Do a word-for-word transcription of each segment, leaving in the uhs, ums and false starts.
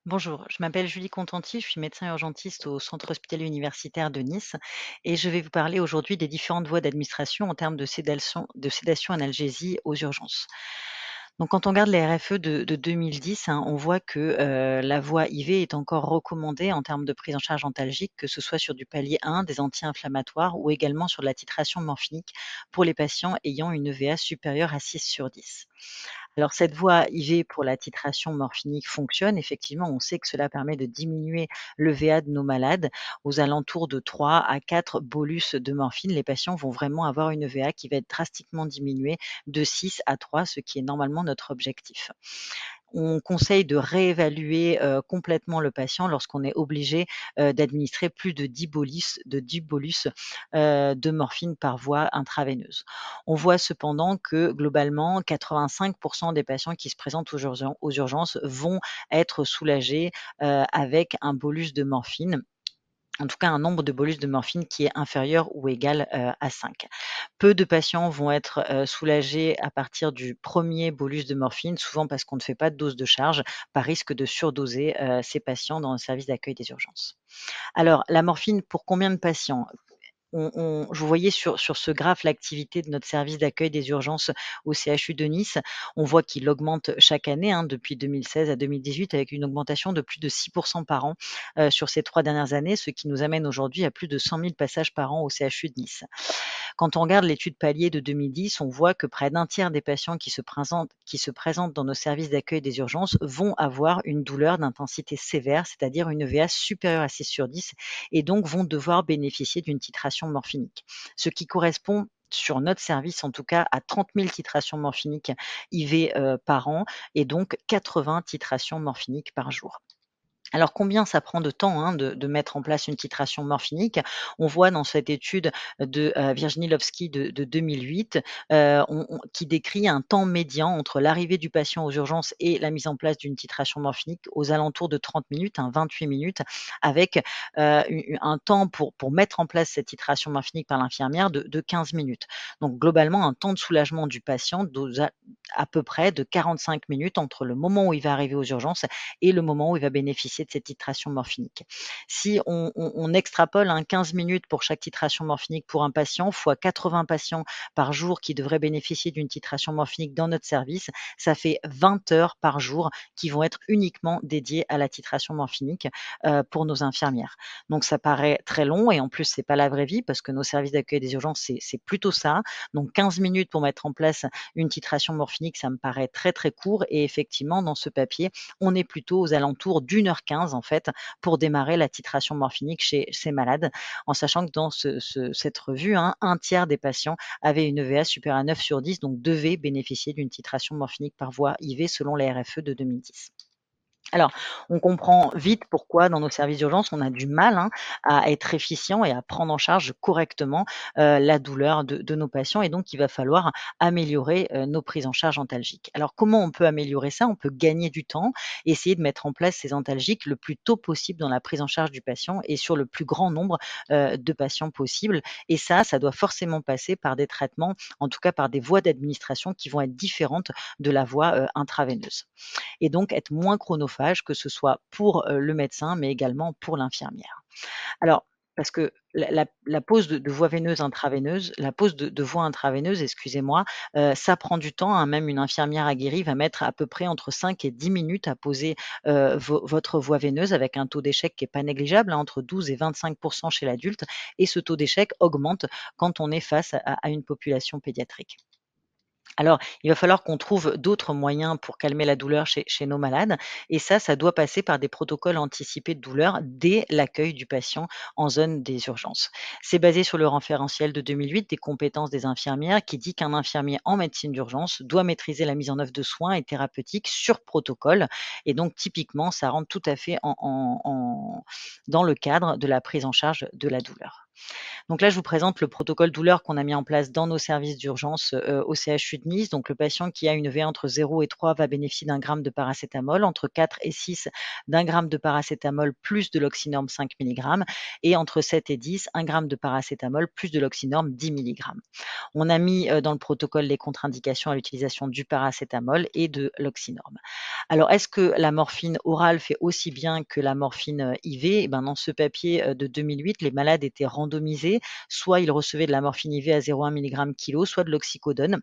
Bonjour, je m'appelle Julie Contenti, je suis médecin urgentiste au centre hospitalier universitaire de Nice et je vais vous parler aujourd'hui des différentes voies d'administration en termes de sédation, de sédation analgésie aux urgences. Donc, quand on regarde les R F E de, de deux mille dix, hein, on voit que euh, la voie I V est encore recommandée en termes de prise en charge antalgique, que ce soit sur du palier un, des anti-inflammatoires ou également sur de la titration morphinique pour les patients ayant une E V A supérieure à six sur dix. Alors cette voie I V pour la titration morphinique fonctionne. Effectivement, on sait que cela permet de diminuer l'E V A de nos malades. Aux alentours de trois à quatre bolus de morphine, les patients vont vraiment avoir une E V A qui va être drastiquement diminuée de six à trois, ce qui est normalement notre objectif. On conseille de réévaluer, heu, complètement le patient lorsqu'on est obligé, heu, d'administrer plus de dix bolus de dix bolus, heu, de morphine par voie intraveineuse. On voit cependant que globalement quatre-vingt-cinq des patients qui se présentent aux urgen aux urgences vont être soulagés, heu, avec un bolus de morphine, en tout cas un nombre de bolus de morphine qui est inférieur ou égal, heu, à cinq. Peu de patients vont être, heu, soulagés à partir du premier bolus de morphine, souvent parce qu'on ne fait pas de dose de charge, par risque de surdoser, heu, ces patients dans le service d'accueil des urgences. Alors la morphine pour combien de patients? On on vous voyez sur sur ce graphe l'activité de notre service d'accueil des urgences au C H U de Nice. On voit qu'il augmente chaque année, hein, depuis deux mille seize à deux mille dix-huit avec une augmentation de plus de six par an, heu, sur ces trois dernières années, ce qui nous amène aujourd'hui à plus de cent mille passages par an au C H U de Nice. Quand on regarde l'étude Palier de deux mille dix, on voit que près d'un tiers des patients qui se présentent qui se présentent dans nos services d'accueil des urgences vont avoir une douleur d'intensité sévère, c'est-à-dire une E V A supérieure à six sur dix et donc vont devoir bénéficier d'une titration morphinique. Ce qui correspond sur notre service en tout cas à trente mille titrations morphiniques I V, heu, par an et donc quatre-vingts titrations morphiniques par jour. Alors combien ça prend de temps, hein, de de mettre en place une titration morphinique? On voit dans cette étude de, heu, Virginie Lovsky de de deux mille huit, heu, on on qui décrit un temps médian entre l'arrivée du patient aux urgences et la mise en place d'une titration morphinique aux alentours de trente minutes, hein, vingt-huit minutes avec, heu, u u un temps pour pour mettre en place cette titration morphinique par l'infirmière de de quinze minutes. Donc globalement, un temps de soulagement du patient d'aux a à peu près de quarante-cinq minutes entre le moment où il va arriver aux urgences et le moment où il va bénéficier de cette titration morphinique. Si on, on- on extrapole hein, quinze minutes pour chaque titration morphinique pour un patient, fois quatre-vingts patients par jour qui devraient bénéficier d'une titration morphinique dans notre service, ça fait vingt heures par jour qui vont être uniquement dédiées à la titration morphinique euh, pour nos infirmières. Donc ça paraît très long et en plus c'est pas la vraie vie parce que nos services d'accueil des urgences c'est c'est plutôt ça. Donc quinze minutes pour mettre en place une titration morphinique, ça me paraît très très court et effectivement dans ce papier, on est plutôt aux alentours d'une heure quinze en fait pour démarrer la titration morphinique chez ces malades, en sachant que dans ce ce cette revue, hein, un tiers des patients avaient une E V A supérieure à neuf sur dix, donc devaient bénéficier d'une titration morphinique par voie I V selon les R F E de deux mille dix. Alors, on comprend vite pourquoi dans nos services d'urgence, on a du mal, hein, à être efficient et à prendre en charge correctement, heu, la douleur de de nos patients et donc il va falloir améliorer, heu, nos prises en charge antalgiques. Alors comment on peut améliorer ça? On peut gagner du temps, essayer de mettre en place ces antalgiques le plus tôt possible dans la prise en charge du patient et sur le plus grand nombre, heu, de patients possible et ça, ça doit forcément passer par des traitements, en tout cas par des voies d'administration qui vont être différentes de la voie, heu, intraveineuse et donc être moins chronophage, que ce soit pour, heu, le médecin, mais également pour l'infirmière. Alors, parce que la la la pose de de voie veineuse intraveineuse la pose de de voie intraveineuse, excusez-moi, heu, ça prend du temps, hein. Même une infirmière aguerrie va mettre à peu près entre cinq et dix minutes à poser, heu, vo votre voie veineuse avec un taux d'échec qui est pas négligeable, hein, entre douze et vingt-cinq chez l'adulte et ce taux d'échec augmente quand on est face à à une population pédiatrique. Alors, il va falloir qu'on trouve d'autres moyens pour calmer la douleur chez chez nos malades et ça, ça doit passer par des protocoles anticipés de douleur dès l'accueil du patient en zone des urgences. C'est basé sur le référentiel de deux mille huit des compétences des infirmières qui dit qu'un infirmier en médecine d'urgence doit maîtriser la mise en œuvre de soins et thérapeutiques sur protocole et donc typiquement, ça rentre tout à fait en en en dans le cadre de la prise en charge de la douleur. Donc là, je vous présente le protocole douleur qu'on a mis en place dans nos services d'urgence euh, au C H U de Nice. Donc le patient qui a une V entre zéro et trois va bénéficier d'un gramme de paracétamol, entre quatre et six d'un gramme de paracétamol plus de l'oxynorme cinq milligrammes et entre sept et dix, un gramme de paracétamol plus de l'oxynorme dix milligrammes. On a mis euh, dans le protocole les contre-indications à l'utilisation du paracétamol et de l'oxynorme. Alors, est-ce que la morphine orale fait aussi bien que la morphine euh, I V? Eh ben, dans ce papier euh, de deux mille huit, les malades étaient randomisés, soit ils recevaient de la morphine I V à zéro virgule un milligrammes kilo, soit de l'oxycodone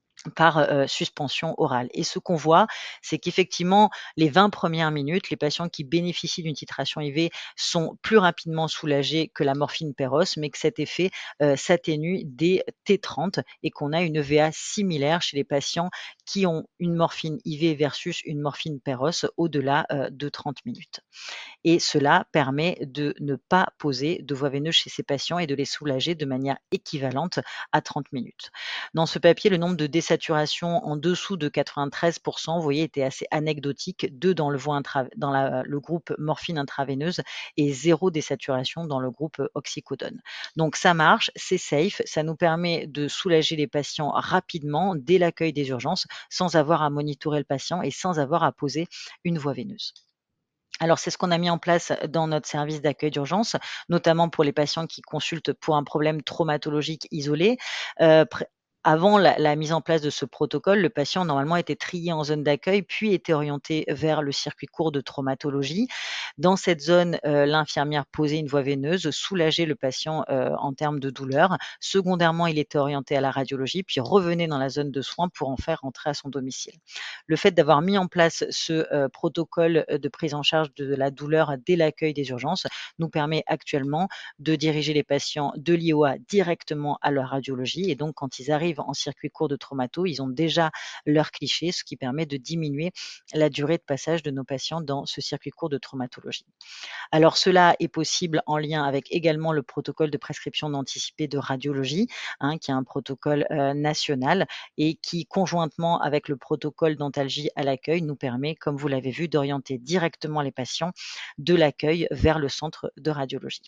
par euh, suspension orale. Et ce qu'on voit, c'est qu'effectivement, les vingt premières minutes, les patients qui bénéficient d'une titration I V sont plus rapidement soulagés que la morphine Péros, mais que cet effet euh, s'atténue dès T trente et qu'on a une E V A similaire chez les patients qui ont une morphine I V versus une morphine Péros au-delà euh, de trente minutes. Et cela permet de ne pas poser de voie veineuse chez ces patients et de les soulager de manière équivalente à trente minutes. Dans ce papier, le nombre de désaturations en dessous de quatre-vingt-treize pour cent, vous voyez, était assez anecdotique, deux dans le, voie intra- dans la- le groupe morphine intraveineuse et zéro désaturation dans le groupe oxycodone. Donc ça marche, c'est safe, ça nous permet de soulager les patients rapidement dès l'accueil des urgences sans avoir à monitorer le patient et sans avoir à poser une voie veineuse. Alors, c'est ce qu'on a mis en place dans notre service d'accueil d'urgence, notamment pour les patients qui consultent pour un problème traumatologique isolé. Heu, pré Avant la la mise en place de ce protocole, le patient normalement était trié en zone d'accueil, puis était orienté vers le circuit court de traumatologie. Dans cette zone, heu, l'infirmière posait une voie veineuse, soulageait le patient, heu, en termes de douleur. Secondairement, il était orienté à la radiologie, puis revenait dans la zone de soins pour en faire rentrer à son domicile. Le fait d'avoir mis en place ce euh, protocole de prise en charge de la douleur dès l'accueil des urgences nous permet actuellement de diriger les patients de l'I O A directement à leur radiologie. Et donc, quand ils arrivent en circuit court de traumato, ils ont déjà leur cliché, ce qui permet de diminuer la durée de passage de nos patients dans ce circuit court de traumatologie. Alors cela est possible en lien avec également le protocole de prescription anticipée de radiologie, hein, qui est un protocole euh, national et qui, conjointement avec le protocole d'antalgie à l'accueil, nous permet, comme vous l'avez vu, d'orienter directement les patients de l'accueil vers le centre de radiologie.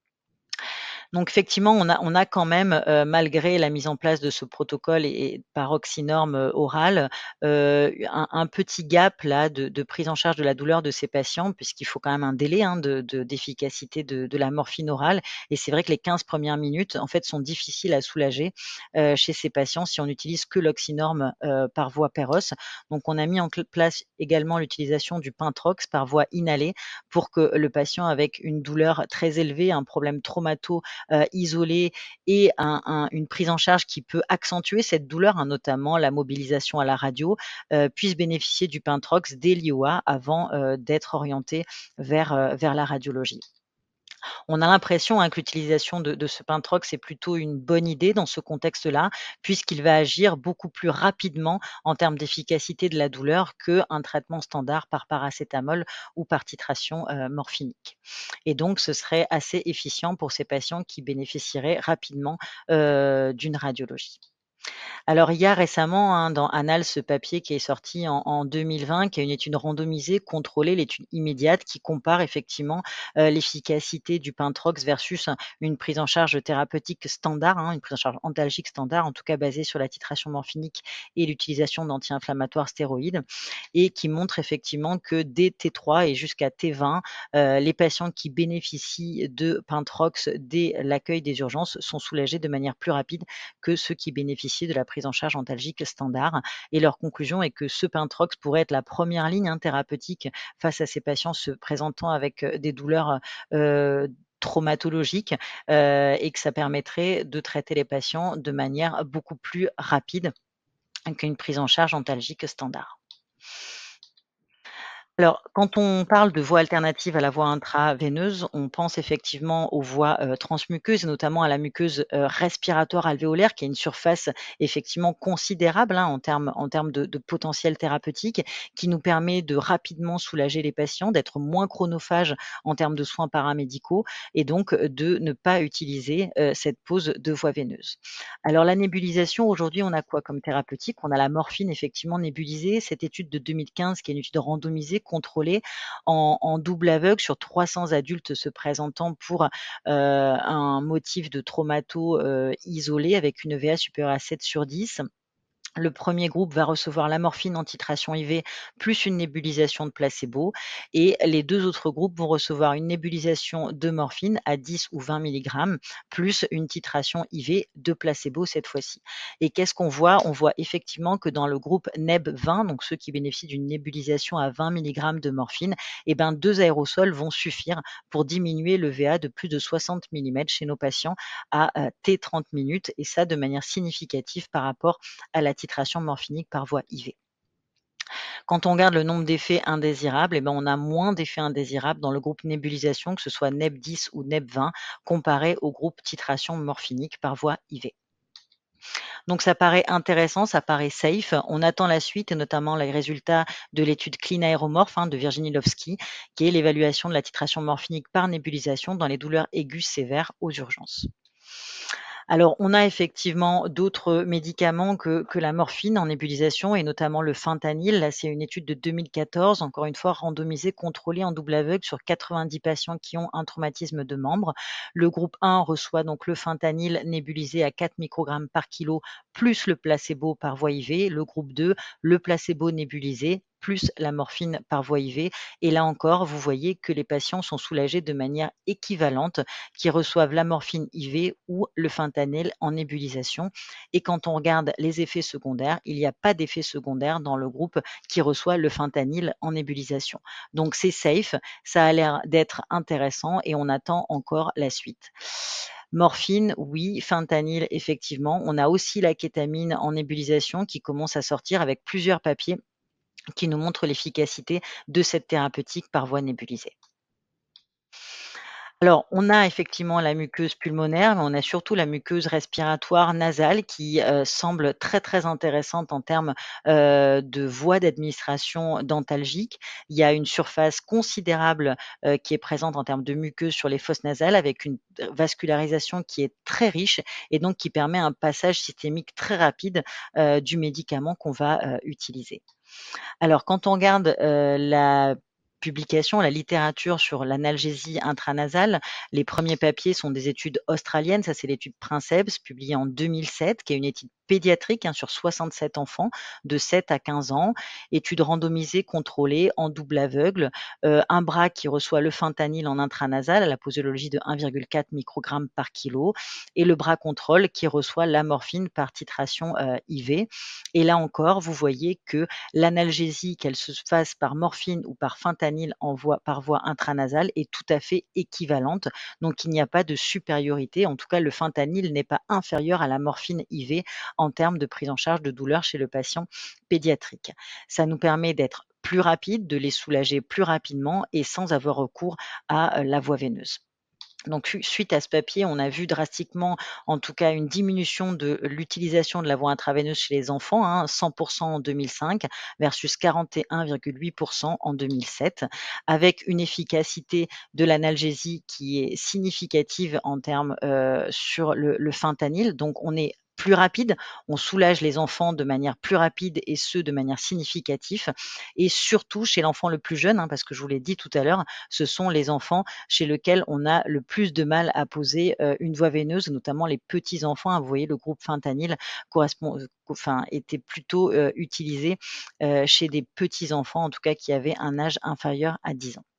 Donc effectivement, on a on a quand même, heu, malgré la mise en place de ce protocole et et par oxynorme, heu, orale, heu, un un petit gap là de de prise en charge de la douleur de ces patients, puisqu'il faut quand même un délai, hein, de de d'efficacité de de la morphine orale et c'est vrai que les quinze premières minutes, en fait, sont difficiles à soulager, heu, chez ces patients si on n'utilise que l'oxynorme, heu, par voie Péros. Donc on a mis en cl place également l'utilisation du Pentrox par voie inhalée pour que le patient avec une douleur très élevée, un problème traumato heu, isolé et un un une prise en charge qui peut accentuer cette douleur, hein, notamment la mobilisation à la radio, heu, puisse bénéficier du Pentrox dès l'I O A avant, heu, d'être orienté vers, heu, vers la radiologie. On a l'impression, hein, que l'utilisation de de ce Pentrox est plutôt une bonne idée dans ce contexte-là, puisqu'il va agir beaucoup plus rapidement en termes d'efficacité de la douleur qu'un traitement standard par paracétamol ou par titration, heu, morphinique et donc ce serait assez efficient pour ces patients qui bénéficieraient rapidement, heu, d'une radiologie. Alors il y a récemment, hein, dans Annals, ce papier qui est sorti en en deux mille vingt, qui est une étude randomisée, contrôlée, l'étude immédiate, qui compare effectivement, heu, l'efficacité du Pentrox versus un une prise en charge thérapeutique standard, hein, une prise en charge antalgique standard, en tout cas basée sur la titration morphinique et l'utilisation d'anti-inflammatoires stéroïdes et qui montre effectivement que dès T trois et jusqu'à T vingt, heu, les patients qui bénéficient de Pentrox dès l'accueil des urgences sont soulagés de manière plus rapide que ceux qui bénéficient de la prise en charge antalgique standard. Et leur conclusion est que ce Pentrox pourrait être la première ligne, hein, thérapeutique face à ces patients se présentant avec euh, des douleurs euh, traumatologiques euh, et que ça permettrait de traiter les patients de manière beaucoup plus rapide qu'une prise en charge antalgique standard. Alors, quand on parle de voies alternatives à la voie intraveineuse, on pense effectivement aux voies, heu, transmuqueuses et notamment à la muqueuse, heu, respiratoire alvéolaire qui a une surface effectivement considérable, hein, en termes en termes de de potentiel thérapeutique, qui nous permet de rapidement soulager les patients, d'être moins chronophage en termes de soins paramédicaux et donc, heu, de ne pas utiliser, heu, cette pose de voie veineuse. Alors la nébulisation, aujourd'hui, on a quoi comme thérapeutique? On a la morphine effectivement nébulisée. Cette étude de deux mille quinze qui est une étude randomisée contrôlée en en double aveugle sur trois cents adultes se présentant pour, heu, un motif de traumato, heu, isolé avec une V A supérieure à sept sur dix. Le premier groupe va recevoir la morphine en titration I V plus une nébulisation de placebo et les deux autres groupes vont recevoir une nébulisation de morphine à dix ou vingt milligrammes plus une titration I V de placebo cette fois-ci. Et qu'est-ce qu'on voit? On voit effectivement que dans le groupe neb vingt, donc ceux qui bénéficient d'une nébulisation à vingt milligrammes de morphine, eh ben deux aérosols vont suffire pour diminuer le V A de plus de soixante millimètres chez nos patients à euh, T trente minutes et ça de manière significative par rapport à la titration morphinique par voie I V. Quand on regarde le nombre d'effets indésirables, eh ben, on a moins d'effets indésirables dans le groupe nébulisation, que ce soit neb dix ou neb vingt, comparé au groupe titration morphinique par voie I V. Donc ça paraît intéressant, ça paraît safe. On attend la suite et notamment les résultats de l'étude Clean Aéromorph hein, de Virginie Lovski, qui est l'évaluation de la titration morphinique par nébulisation dans les douleurs aiguës sévères aux urgences. Alors, on a effectivement d'autres médicaments que que la morphine en nébulisation et notamment le fentanyl. Là, c'est une étude de deux mille quatorze, encore une fois randomisée, contrôlée en double aveugle sur quatre-vingt-dix patients qui ont un traumatisme de membre. Le groupe un reçoit donc le fentanyl nébulisé à quatre microgrammes par kilo plus le placebo par voie I V. Le groupe deux, le placebo nébulisé plus la morphine par voie I V. Et là encore, vous voyez que les patients sont soulagés de manière équivalente, qui reçoivent la morphine I V ou le fentanyl en nébulisation. Et quand on regarde les effets secondaires, il n'y a pas d'effet secondaire dans le groupe qui reçoit le fentanyl en nébulisation. Donc c'est safe, ça a l'air d'être intéressant et on attend encore la suite. Morphine, oui, fentanyl, effectivement. On a aussi la kétamine en nébulisation qui commence à sortir avec plusieurs papiers qui nous montrent l'efficacité de cette thérapeutique par voie nébulisée. Alors, on a effectivement la muqueuse pulmonaire, mais on a surtout la muqueuse respiratoire nasale qui, heu, semble très, très intéressante en termes, heu, de voie d'administration dentalgique. Il y a une surface considérable, heu, qui est présente en termes de muqueuse sur les fosses nasales avec une vascularisation qui est très riche et donc qui permet un passage systémique très rapide, heu, du médicament qu'on va, heu, utiliser. Alors quand on regarde, heu, la publication, la littérature sur l'analgésie intranasale, les premiers papiers sont des études australiennes. Ça, c'est l'étude Princeps, publiée en deux mille sept, qui est une étude pédiatrique hein, sur soixante-sept enfants de sept à quinze ans. Étude randomisée, contrôlée, en double aveugle. Euh, un bras qui reçoit le fentanyl en intranasal à la posologie de un virgule quatre microgrammes par kilo et le bras contrôle qui reçoit la morphine par titration euh, I V. Et là encore, vous voyez que l'analgésie, qu'elle se fasse par morphine ou par fentanyl en voie, par voie intranasale, est tout à fait équivalente. Donc, il n'y a pas de supériorité. En tout cas, le fentanyl n'est pas inférieur à la morphine I V en termes de prise en charge de douleur chez le patient pédiatrique. Ça nous permet d'être plus rapide, de les soulager plus rapidement et sans avoir recours à euh, la voie veineuse. Donc, suite à ce papier, on a vu drastiquement, en tout cas, une diminution de l'utilisation de la voie intraveineuse chez les enfants, hein, cent pour cent en deux mille cinq versus quarante et un virgule huit pour cent en deux mille sept, avec une efficacité de l'analgésie qui est significative en termes euh, sur le, le fentanyl. Donc, on est plus rapide, on soulage les enfants de manière plus rapide et ce de manière significative et surtout chez l'enfant le plus jeune, hein, parce que je vous l'ai dit tout à l'heure, ce sont les enfants chez lesquels on a le plus de mal à poser euh, une voie veineuse, notamment les petits enfants. Hein, vous voyez, le groupe fentanyl correspond, euh, enfin, était plutôt euh, utilisé euh, chez des petits enfants, en tout cas qui avaient un âge inférieur à dix ans.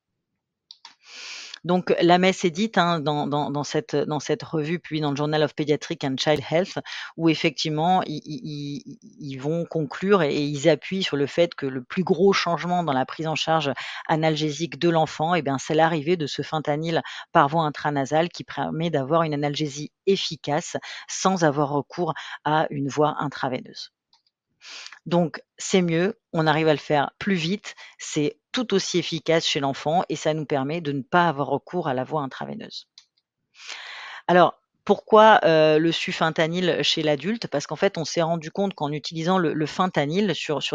Donc la messe est dite hein, dans, dans, dans, cette, dans cette revue, puis dans le Journal of Pediatric and Child Health, où effectivement ils, ils, ils vont conclure et, et ils appuient sur le fait que le plus gros changement dans la prise en charge analgésique de l'enfant, eh bien, c'est l'arrivée de ce fentanyl par voie intranasale qui permet d'avoir une analgésie efficace sans avoir recours à une voie intraveineuse. Donc, c'est mieux, on arrive à le faire plus vite, c'est tout aussi efficace chez l'enfant et ça nous permet de ne pas avoir recours à la voie intraveineuse. Alors, pourquoi euh, le sufentanyl chez l'adulte? Parce qu'en fait, on s'est rendu compte qu'en utilisant le, le fentanyl sur, sur des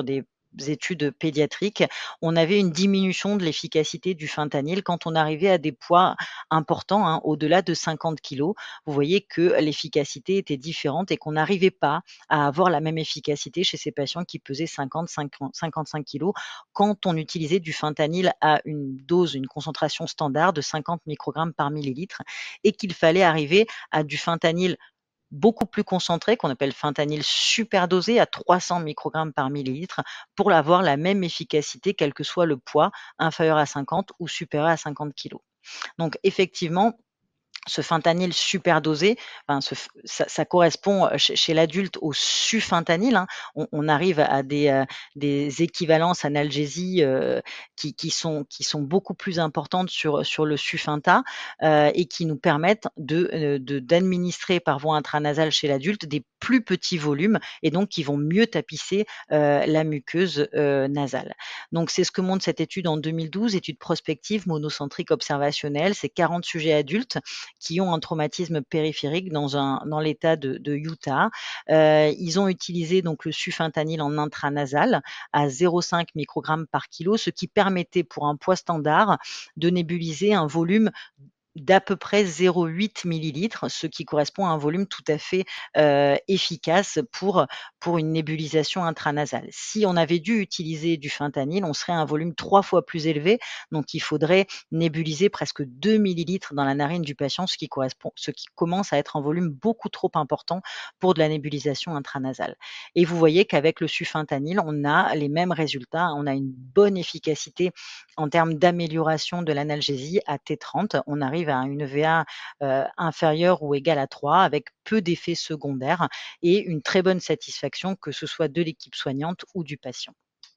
études pédiatriques, on avait une diminution de l'efficacité du fentanyl quand on arrivait à des poids importants, hein, au-delà de cinquante kilogrammes. Vous voyez que l'efficacité était différente et qu'on n'arrivait pas à avoir la même efficacité chez ces patients qui pesaient cinquante, cinquante, cinquante-cinq kilogrammes quand on utilisait du fentanyl à une dose, une concentration standard de cinquante microgrammes par millilitre et qu'il fallait arriver à du fentanyl beaucoup plus concentré, qu'on appelle fentanyl superdosé à trois cents microgrammes par millilitre pour avoir la même efficacité, quel que soit le poids, inférieur à cinquante ou supérieur à cinquante kilogrammes. Donc effectivement, ce fentanyl superdosé, enfin ce f ça ça correspond, heu, chez chez l'adulte au sufentanyl, hein. On on arrive à des, heu, des équivalences analgésie, heu, qui qui sont qui sont beaucoup plus importantes sur, sur le Sufenta, heu, et qui nous permettent de, heu, de d'administrer par voie intranasale chez l'adulte des plus petits volumes et donc qui vont mieux tapisser, heu, la muqueuse, heu, nasale. Donc c'est ce que montre cette étude en deux mille douze, étude prospective monocentrique observationnelle. C'est quarante sujets adultes qui ont un traumatisme périphérique dans un dans l'État de de Utah. Heu, ils ont utilisé donc le sufentanyl en intranasal à zéro virgule cinq microgrammes par kilo, ce qui permettait pour un poids standard de nébuliser un volume d'à peu près zéro virgule huit millilitres, ce qui correspond à un volume tout à fait, heu, efficace pour, pour une nébulisation intranasale. Si on avait dû utiliser du fentanyl, on serait à un volume trois fois plus élevé, donc il faudrait nébuliser presque deux millilitres dans la narine du patient, ce qui correspond ce qui commence à être un volume beaucoup trop important pour de la nébulisation intranasale. Et vous voyez qu'avec le sufentanyl, on a les mêmes résultats, on a une bonne efficacité en termes d'amélioration de l'analgésie à T trente. On arrive à une E V A, heu, inférieure ou égale à trois avec peu d'effets secondaires et une très bonne satisfaction, que ce soit de l'équipe soignante ou du patient.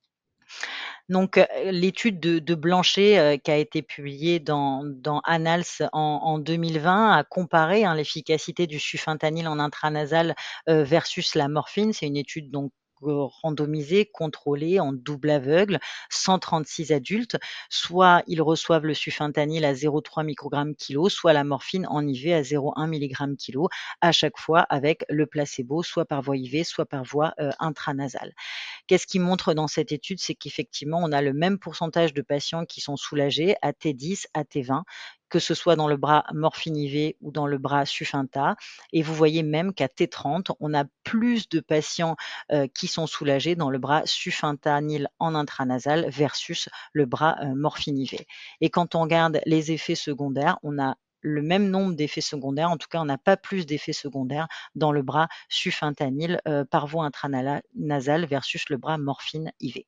Donc, heu, l'étude de de Blanchet, heu, qui a été publiée dans dans Annals en en deux mille vingt a comparé, hein, l'efficacité du sufentanyl en intranasal, heu, versus la morphine. C'est une étude donc heu, randomisée, contrôlée, en double aveugle, cent trente-six adultes. Soit ils reçoivent le sufentanyl à zéro virgule trois microgrammes kilo, soit la morphine en I V à zéro virgule un milligramme kilo, à chaque fois avec le placebo, soit par voie I V, soit par voie, heu, intranasale. Qu'est-ce qui montre dans cette étude? C'est qu'effectivement, on a le même pourcentage de patients qui sont soulagés à T dix, à T vingt, que ce soit dans le bras morphine I V ou dans le bras Sufenta. Et vous voyez même qu'à T trente, on a plus de patients, heu, qui sont soulagés dans le bras sufentanyl en intranasal versus le bras, heu, morphine I V. Et quand on regarde les effets secondaires, on a le même nombre d'effets secondaires, en tout cas, on n'a pas plus d'effets secondaires dans le bras sufentanyl, heu, par voie intranala nasale versus le bras morphine I V.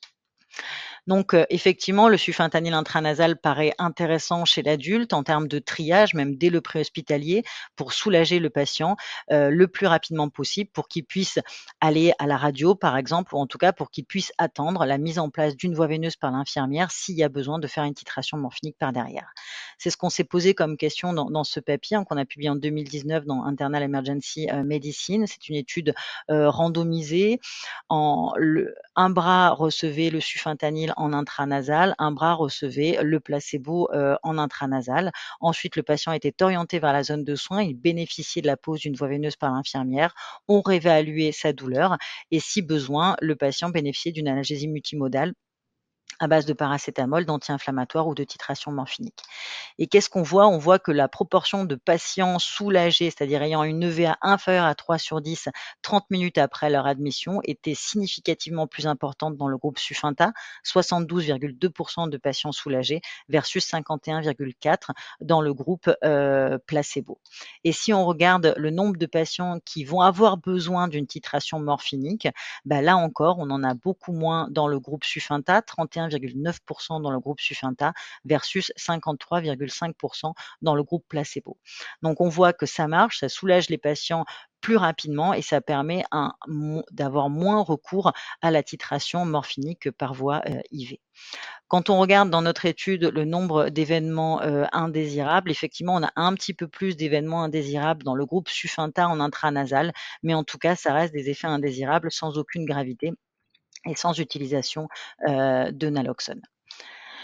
Donc, heu, effectivement, le sufentanyl intranasal paraît intéressant chez l'adulte en termes de triage, même dès le préhospitalier, pour soulager le patient, heu, le plus rapidement possible pour qu'il puisse aller à la radio, par exemple, ou en tout cas pour qu'il puisse attendre la mise en place d'une voie veineuse par l'infirmière s'il y a besoin de faire une titration morphinique par derrière. C'est ce qu'on s'est posé comme question dans dans ce papier, hein, qu'on a publié en deux mille dix-neuf dans Internal Emergency heu, Medicine. C'est une étude, heu, randomisée en le un bras recevait le sufentanyl en intranasal, un bras recevait le placebo, heu, en intranasal. Ensuite, le patient était orienté vers la zone de soins, il bénéficiait de la pose d'une voie veineuse par l'infirmière. On réévaluait sa douleur et si besoin, le patient bénéficiait d'une analgésie multimodale à base de paracétamol, d'anti-inflammatoire ou de titration morphinique. Et qu'est-ce qu'on voit? On voit que la proportion de patients soulagés, c'est-à-dire ayant une E V A inférieure à trois sur dix, trente minutes après leur admission, était significativement plus importante dans le groupe Sufenta, soixante-douze virgule deux de patients soulagés versus cinquante et un virgule quatre dans le groupe euh, placebo. Et si on regarde le nombre de patients qui vont avoir besoin d'une titration morphinique, bah là encore, on en a beaucoup moins dans le groupe Sufenta, trente et un virgule neuf dans le groupe Sufenta versus cinquante-trois virgule cinq dans le groupe placebo. Donc on voit que ça marche, ça soulage les patients plus rapidement et ça permet un, d'avoir moins recours à la titration morphinique par voie euh, I V. Quand on regarde dans notre étude le nombre d'événements euh, indésirables, effectivement, on a un petit peu plus d'événements indésirables dans le groupe Sufenta en intranasal, mais en tout cas, ça reste des effets indésirables sans aucune gravité et sans utilisation euh, de naloxone.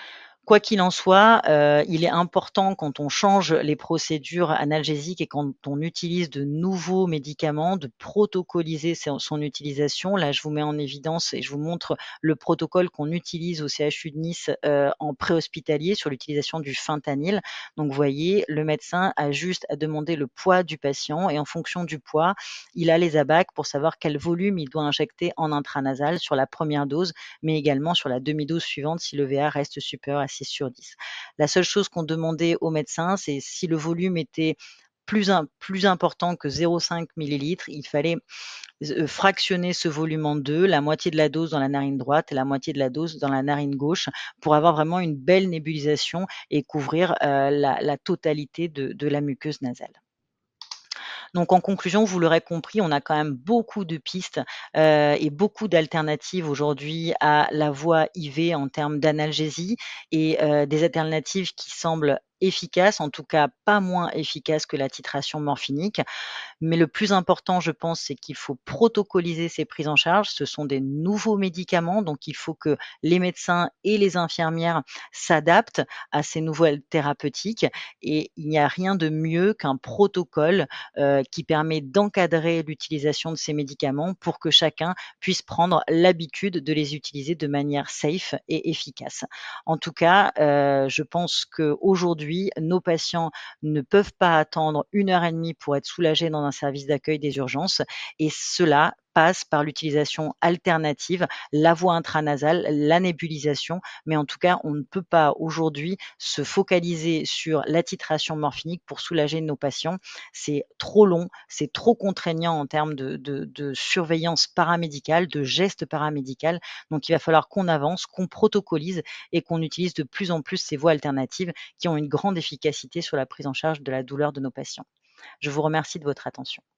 Quoi qu'il en soit, heu, il est important quand on change les procédures analgésiques et quand on utilise de nouveaux médicaments, de protocoliser son son utilisation. Là, je vous mets en évidence et je vous montre le protocole qu'on utilise au C H U de Nice, heu, en préhospitalier sur l'utilisation du fentanyl. Donc vous voyez, le médecin a juste à demander le poids du patient et en fonction du poids, il a les A B A C pour savoir quel volume il doit injecter en intranasal sur la première dose, mais également sur la demi-dose suivante si le V A reste supérieur à six sur dix. La seule chose qu'on demandait au médecin, c'est si le volume était plus im plus important que zéro virgule cinq millilitres, il fallait z fractionner ce volume en deux, la moitié de la dose dans la narine droite et la moitié de la dose dans la narine gauche, pour avoir vraiment une belle nébulisation et couvrir, heu, la la totalité de de la muqueuse nasale. Donc en conclusion, vous l'aurez compris, on a quand même beaucoup de pistes, heu et beaucoup d'alternatives aujourd'hui à la voie I V en termes d'analgésie et heu, des alternatives qui semblent efficaces, en tout cas pas moins efficaces que la titration morphinique. Mais le plus important, je pense, c'est qu'il faut protocoliser ces prises en charge. Ce sont des nouveaux médicaments, donc il faut que les médecins et les infirmières s'adaptent à ces nouvelles thérapeutiques et il n'y a rien de mieux qu'un protocole, heu, qui permet d'encadrer l'utilisation de ces médicaments pour que chacun puisse prendre l'habitude de les utiliser de manière safe et efficace. En tout cas, heu, je pense qu'aujourd'hui, nos patients ne peuvent pas attendre une heure et demie pour être soulagés dans un service d'accueil des urgences et cela passe par l'utilisation alternative, la voie intranasale, la nébulisation, mais en tout cas, on ne peut pas aujourd'hui se focaliser sur la titration morphinique pour soulager nos patients. C'est trop long, c'est trop contraignant en termes de de de surveillance paramédicale, de gestes paramédical. Donc il va falloir qu'on avance, qu'on protocolise et qu'on utilise de plus en plus ces voies alternatives qui ont une grande efficacité sur la prise en charge de la douleur de nos patients. Je vous remercie de votre attention.